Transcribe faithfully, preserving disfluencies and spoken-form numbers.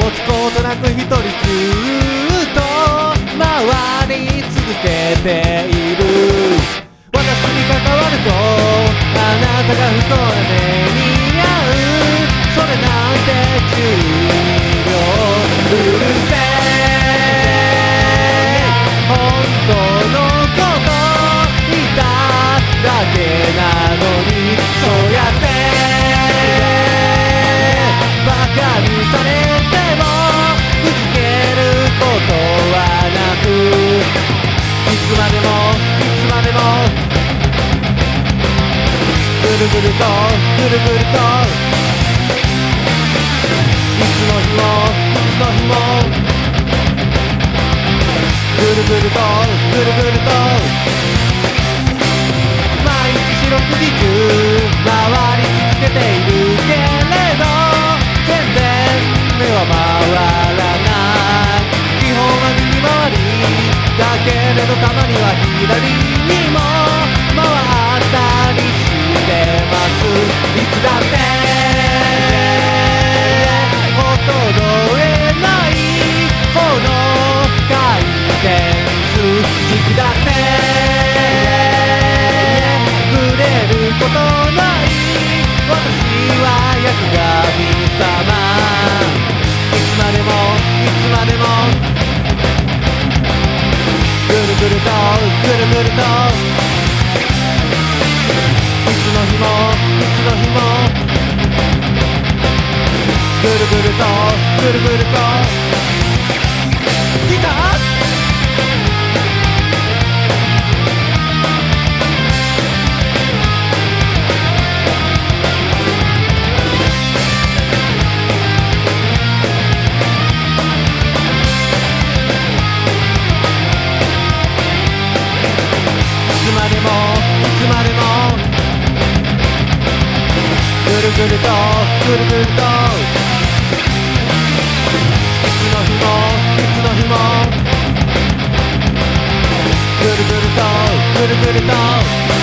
持つことなく一人ずっと回り続けている。私に関わるとあなたが不幸な目に遭う。それなんてじゅうにびょううるせえ。本当のこと言っただけなのに、そうやってバカにされてもくじけることはなく、いつまでもいつまでもぐるぐるとぐるぐると、いつの日もいつの日もぐるぐるとぐるぐると、毎日四六時中回り続けているけれど全然目は回らない。基本は右回りだけれどたまには左にも回ったりしてます。いつだって衰えないこの回転数、時期だってぶれることない私は役神様。いつまでもいつまでもぐるぐるとぐるぐると、いつの日もいつの日もぐるぐるとぐるぐると。ギターいつまでもいつまでもぐるぐるとぐるぐると、いつの日もいつの日もぐるぐるとぐるぐると。